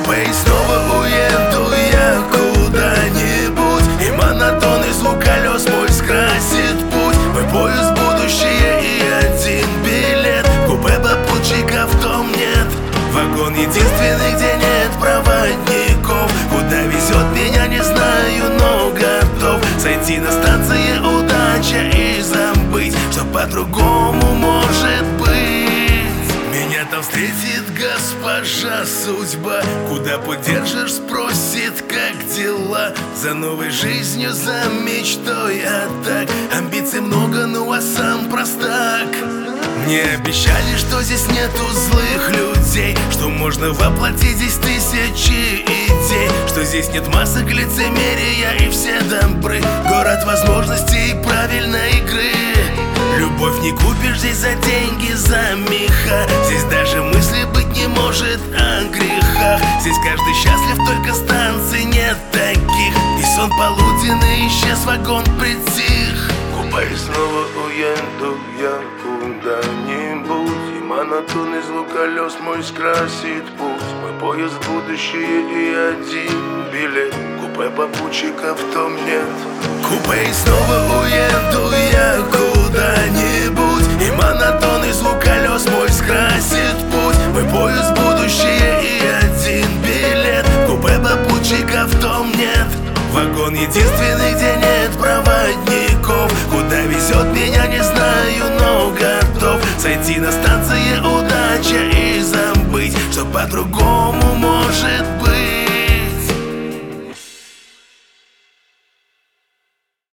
Купе и снова уеду я куда-нибудь, и монотонный звук колес мой скрасит путь. Мой поезд будущее и один билет. Купе попутчиков в том нет. Вагон единственный, где нет проводников. Куда везет меня, не знаю, но готов сойти на станции удача и забыть, что по-другому может быть. Меня там встретит госпожа судьба. Куда подержишь, спросит, как дела. За новой жизнью, за мечтой, а так амбиций много, ну а сам простак. Мне обещали, что здесь нету злых людей, что можно воплотить здесь тысячи идей, что здесь нет масок лицемерия и все добры. Город возможностей и правильной игры. Любовь не купишь здесь за деньги, за меха. Здесь даже мысли быть не может о грехах. Здесь каждый счастлив, только станций нет таких. И сон полуденный исчез, вагон притих. Купе и снова уеду я куда-нибудь, и монотонный звук колес мой скрасит путь. Мой поезд будущее и один билет. Купе попутчиков в том нет. Купе и снова уеду я куда-нибудь, и монотонный звук колес мой скрасит путь. Мой поезд будущее и один билет. Купе попутчиков в том нет. Вагон единственный, где нет проводников. Куда везет меня, не знаю, но готов сойти на станции удача и забыть, что по-другому может быть.